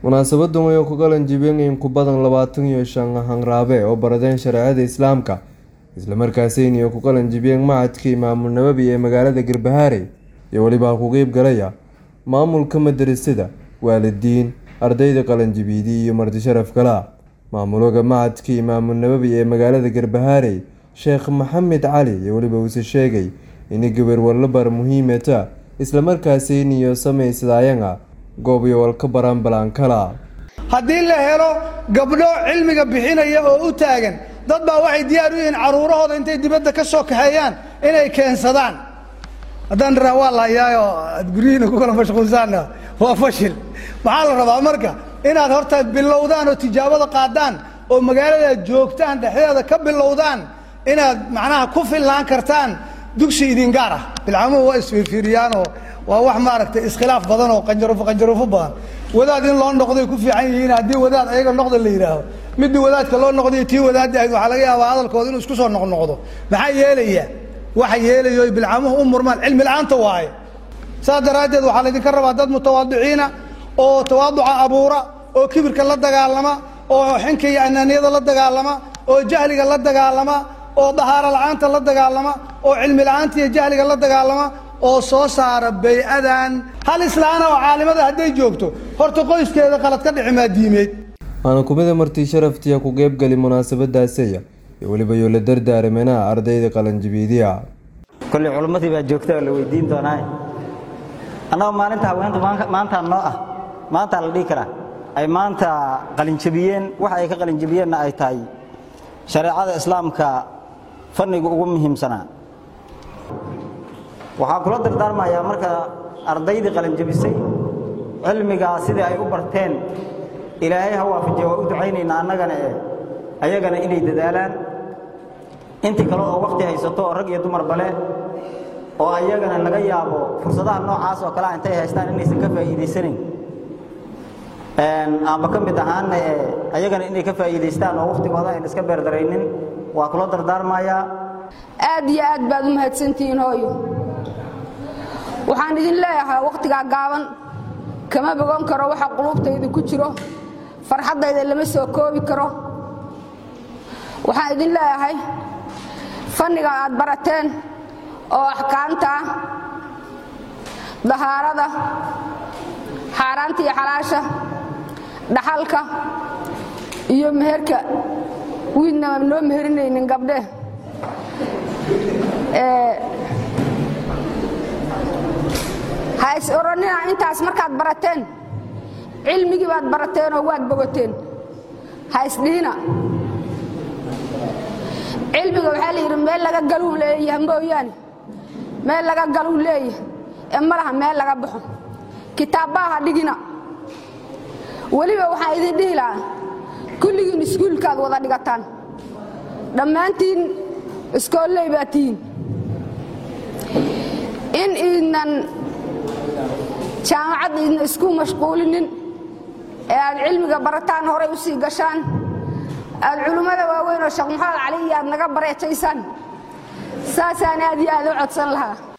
munaasabadan way ku galan jibeen in ku badan 25 hangraabe oo baradeen shariicada islaamka isla markaasina ku galan jibeen macadka Imaam Nawawi ee magaalada Garbahaare iyo waliba ku qeyb galaya maamulka madrasada waalidiin ardayda qalan jibiidi iyo marti sharaf kala maamulka macadka Imaam Nawawi ee magaalada Garbahaare Sheekh Maxamed Cali iyo waliba uu sheegay in gabar walba muhiimata isla markaasina iyo sameeysadayanga goob iyo walka baran balan kala hadii la helo gabdho cilmiga bixinaya oo u taagan dad baa waxay diyaar u yihiin caruurahooda intay dibadda ka soo kaxeeyaan inay keensadaan hadan rawaa la yaayo guriina ku kala mashquulsan waa fashil maxaa la rabaa marka inaad horta bilowdaan oo tijaabada qaadaan oo magaalada joogtaan dhaxdeeda ka bilowdaan inaad macnaha ku filaan kartaan dugsi idin gaar ah bilcamo waa isfiiriyaan oo waa wax maaragtay iskhilaaf badan oo qanjarufo badan wadaad in loo noqday ku fiican yihiin hadii wadaad ayaga noqdo la yiraahdo mid wadaadka loo noqday tii wadaad ahayd waxa laga yaabaa hadalkooda inuu isku soo noqdo maxay yeelaya waxa yeelayo bilcamuhu umurmaan cilmi la'aanta waay saadaradeed waxa la idin ka rabaa dad mutawaadiciina oo tawaaduca abuura oo kibirka la dagaalama oo xinka iyo ananiyada la dagaalama oo jahliga la dagaalama oo dahaara la'aanta la dagaalama oo cilmi la'aanta iyo jahliga la dagaalama oo soo saara bay'adan hal islaana oo caalimada haday joogto horta qoyskeeda qalad ka dhicima diimeed ana kubada martii sharaftiya ku qeyb gali munaasabadaasaya iyo waliba yoo la dardaaramana ardayda qalan jibiidiya kulli culimadii baa joogta la weydiin doonaa anaa maalinta haweenta maanta noo ah maanta la dhigi karaa ay maanta qalin jibiyeen waxa ay ka qalin jibiyeen ay tahay shariicada islaamka fanniga ugu muhiimsanaa waxa kula dardaarmayaa marka ardayda qalin jabisay cilmiga sidii ay u barteen ilaahay ha waafajiyo u ducaynayna annagana ayagana inay dadaalaan intii kale oo waqti haysato rag iyo dumar bale oo ayagana laga yaabo fursadaha noocaas oo kala intay haystaan inaysan ka faa'iideysanin ama ka mid ahaan ayagana inay ka faa'iideystaan oo waqtigooda ay iska beerdareynin waa kula dardaarmayaa aad iyo aad baad u mahadsantihiin hooyo waxaan idin leeyahay waqtiga gaaban kama bogon karo waxa qulubtayda ku jiro farxadayda lama soo koobi karo waxaan idin leeyahay fanniga aad barateen oo ahkaamta dahaarada xaaraanta iyo xalaasha dhaxalka iyo meherka wiidna loo meherinaynin gabdhe hays oranina intaas markaad barateen cilmigi baad barateen oo waad bogoteen hays dhina cilmiga waxa la yiri meel laga galuu leeyahay mooyaane meel laga galuu leeyahay malaha meel laga baxo kitaabaha dhigina waliba waxa idin dhilaa kulligiin iskuulkaad wada dhigataan dhamaantiin iskoolay baatiin in idnan jaamacad idin isku mashquulinin ee aad cilmiga barataan hore u sii gashaan aad culimada waaweyn oo Sheekh Maxamed Cali aad naga bareetaysan saasaan aad iyo aad u codsan lahaa